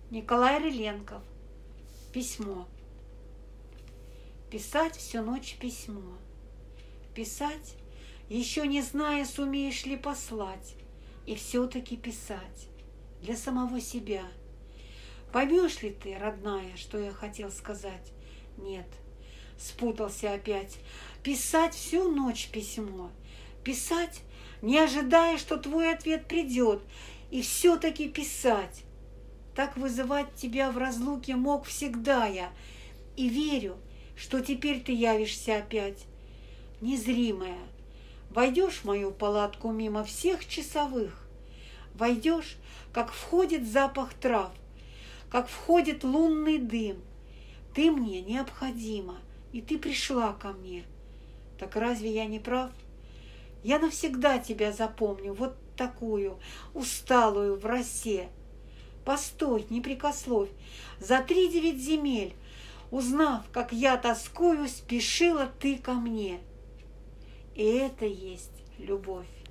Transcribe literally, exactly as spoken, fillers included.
Николай Рыленков. Письмо. Писать всю ночь письмо. Писать, еще не зная, сумеешь ли послать, и все-таки писать для самого себя. Поймешь ли ты, родная, что я хотел сказать? Нет, спутался опять. Писать всю ночь письмо. Писать, не ожидая, что твой ответ придет, и все-таки писать. Так вызывать тебя в разлуке мог всегда я, и верю, что теперь ты явишься опять. Незримая, войдешь в мою палатку мимо всех часовых, войдешь, как входит запах трав, как входит лунный дым. Ты мне необходима, и ты пришла ко мне. Так разве я не прав? Я навсегда тебя запомню, вот такую, усталую в росе. Постой, не прикословь, за три девять земель, узнав, как я тоскую, спешила ты ко мне. И это есть любовь.